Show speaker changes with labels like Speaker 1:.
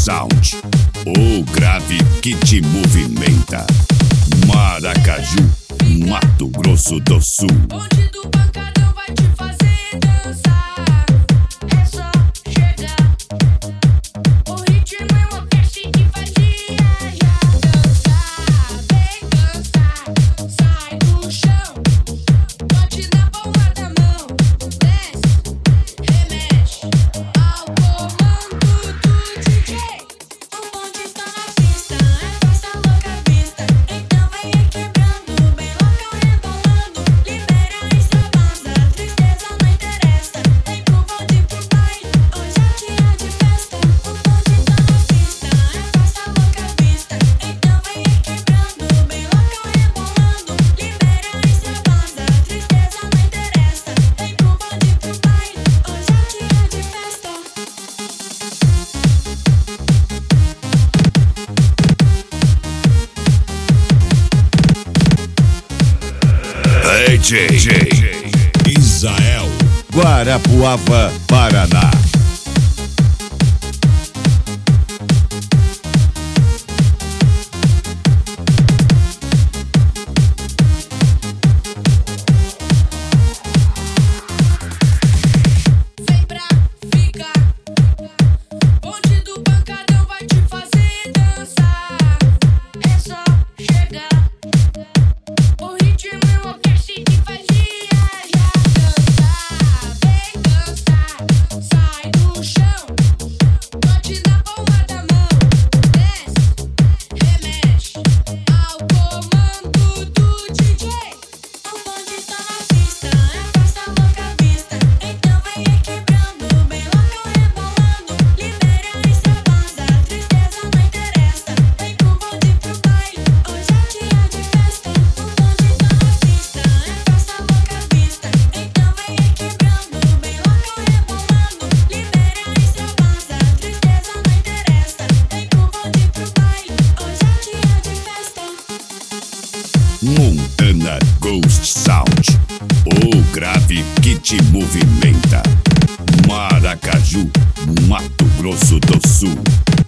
Speaker 1: Sound, o grave que te movimenta. Maracaju, Mato Grosso do Sul.
Speaker 2: Bonde do pancadão vai te fazer dançar. É só chegar. O ritmo é uma peste que faz viajar. Dançar, vem dançar. Sai do chão, bote na palma da mão. Desce, remexe ao comando do DJ. O bonde tá na pista, é festa louca vista. Então vem aí quebrando, bem louca rebolando. Libera a extravasa, tristeza não interessa. Vem pro bonde pro baile, hoje é dia de festa. O bonde tá na pista, é festa louca vista. Então vem aí quebrando, bem louca rebolando. Libera a extravasa, tristeza não interessa. Vem pro bonde pro baile, hoje é dia de festa.
Speaker 1: DJ Israel, Guarapuava, Paraná.
Speaker 2: Vem pra ficar. Bonde do pancadão vai te fazer dançar. É só chegar. O ritmo é uma peste que faz viajar. Dançar, vem dançar. Sai do chão, bote na palma da mão. Desce, remexe ao comando do DJ. O bonde tá na pista, é festa louca vista. Então vem aí quebrando, bem louca rebolando. Libera a extravasa, tristeza não interessa. Vem pro bonde pro baile, hoje é dia de festa. O bonde tá na pista, é festa louca vista. Então vem aí quebrando, bem louca rebolando. Libera a extravasa, tristeza não interessa. Vem pro bonde pro baile, hoje é dia de festa.
Speaker 1: Montana Ghost Sound, o grave que te movimenta. Maracaju, Mato Grosso do Sul.